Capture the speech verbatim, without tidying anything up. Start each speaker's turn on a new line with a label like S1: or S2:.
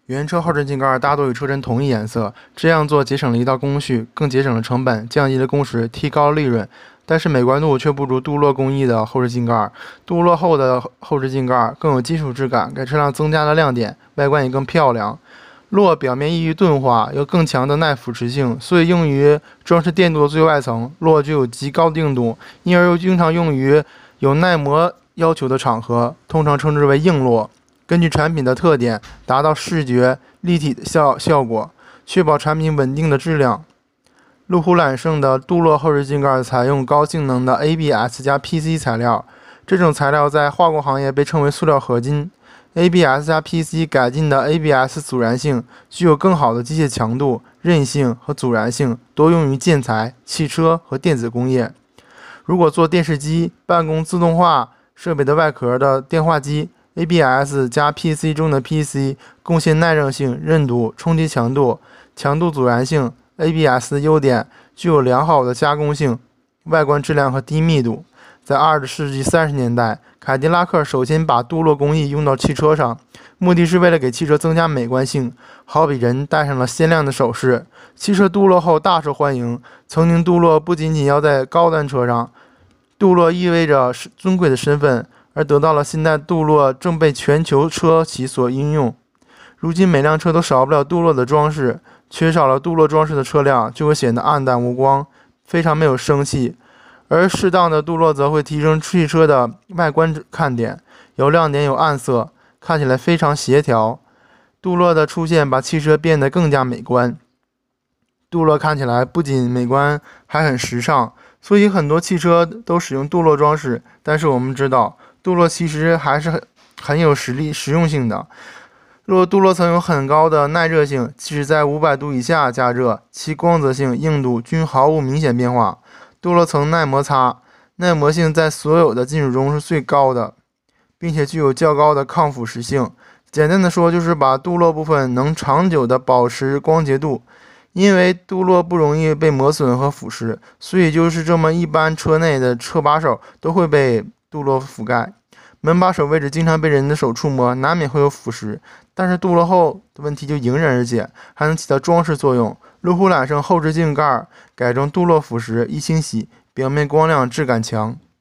S1: 原车后视镜盖大多与车身同一颜色，这样做节省了一道工序，更节省了成本，降低了工时，提高了利润。但是美观度却不如镀铬工艺的后视镜盖，镀铬后的后视镜盖更有金属质感，给车辆增加了亮点，外观也更漂亮。铬表面易于钝化，有更强的耐腐蚀性，所以用于装饰电镀的最外层。铬具有极高的硬度，因而又经常用于有耐磨要求的场合，通常称之为硬铬。根据产品的特点，达到视觉立体的效效果，确保产品稳定的质量。路虎揽胜的镀铬后视镜盖采用高性能的 A B S 加 P C 材料，这种材料在化工行业被称为塑料合金。A B S 加 P C 改进的 A B S 阻燃性具有更好的机械强度、韧性和阻燃性，多用于建材、汽车和电子工业。如果做电视机、办公自动化设备的外壳的电话机， A B S 加 P C 中的 P C 贡献耐热性、韧度、冲击强度、强度阻燃性。A B S 的优点具有良好的加工性、外观质量和低密度。在二十世纪三十年代，凯迪拉克首先把镀铬工艺用到汽车上，目的是为了给汽车增加美观性，好比人戴上了鲜亮的首饰。汽车镀铬后大受欢迎，曾经镀铬不仅仅要在高端车上，镀铬意味着尊贵的身份，而得到了现在镀铬正被全球车企所应用。如今每辆车都少不了镀铬的装饰，缺少了镀铬装饰的车辆就会显得暗淡无光，非常没有生气。而适当的镀铬则会提升汽车的外观看点，有亮点有暗色，看起来非常协调。镀铬的出现把汽车变得更加美观。镀铬看起来不仅美观，还很时尚，所以很多汽车都使用镀铬装饰。但是我们知道，镀铬其实还是很很有实力实用性的。若镀铬层有很高的耐热性，即使在五百度以下加热，其光泽性、硬度均毫无明显变化。镀铬层耐摩擦，耐磨性在所有的金属中是最高的，并且具有较高的抗腐蚀性。简单的说，就是把镀铬部分能长久的保持光洁度。因为镀铬不容易被磨损和腐蚀，所以就是这么一般车内的车把手都会被镀铬覆盖。门把手位置经常被人的手触摸，难免会有腐蚀，但是镀铬后的问题就迎刃而解，还能起到装饰作用。路虎揽胜后视镜盖改成镀铬腐蚀，一清洗，表面光亮，质感强。